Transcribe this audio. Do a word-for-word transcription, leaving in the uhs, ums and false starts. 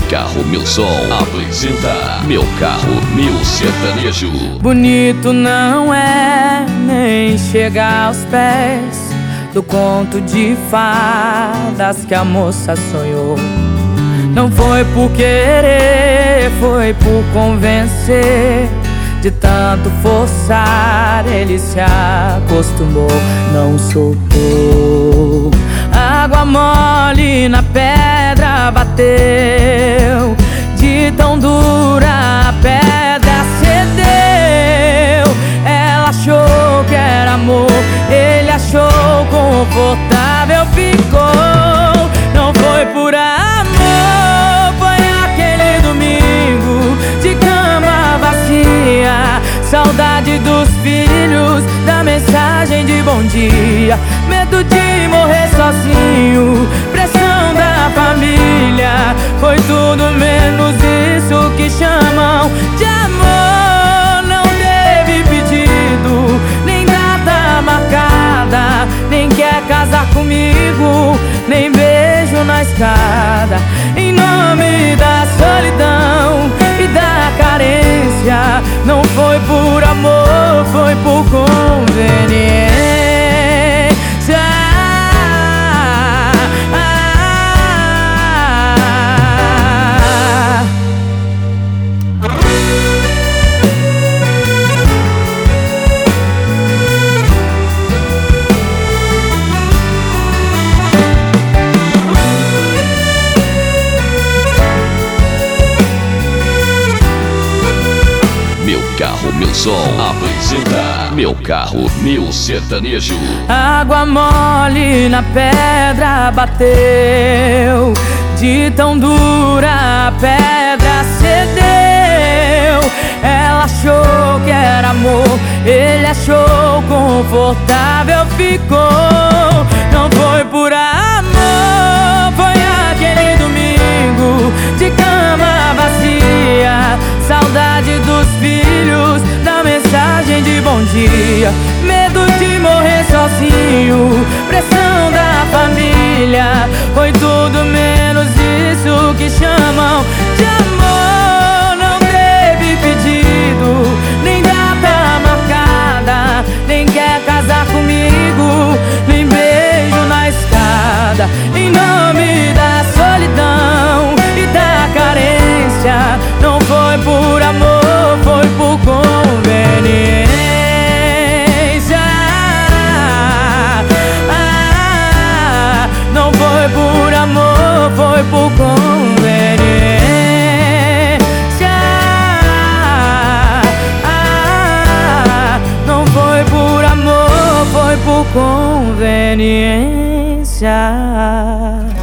Carro Mil Som apresenta Meu Carro Mil Sertanejo. Bonito não é nem chegar aos pés do conto de fadas que a moça sonhou. Não foi por querer, foi por convencer. De tanto forçar, ele se acostumou, não soltou. Água mole na pedra bateu, de tão dura a pedra cedeu. Ela achou que era amor, ele achou confortável, ficou. Não foi por amor, foi aquele domingo de cama vazia, saudade dos filhos, da mensagem de bom dia, medo de morrer sozinho, pressão da família. Foi tudo menos isso que chamam de amor. Não teve pedido, nem data marcada, nem quer casar comigo, nem beijo na escada. Em nome da solidão e da carência, não foi por amor, foi por conveniência. Meu Carro Mil Som apresenta Meu Carro Mil Sertanejo. Água mole na pedra bateu, de tão dura a pedra cedeu. Ela achou que era amor, ele achou confortável, ficou. Não foi por amor, foi aquele domingo de cama vazia, saudade dos filhos, da mensagem de bom dia, medo de morrer sozinho, pressão da família. Foi tudo menos isso que chamam de amor. Não teve pedido, nem data marcada, nem quer casar comigo, nem beijo na escada. Em nome da solidão e da carência, não foi por amor, foi por conveniência. Ah, não foi por amor, foi por conveniência. Ah, não foi por amor, foi por conveniência.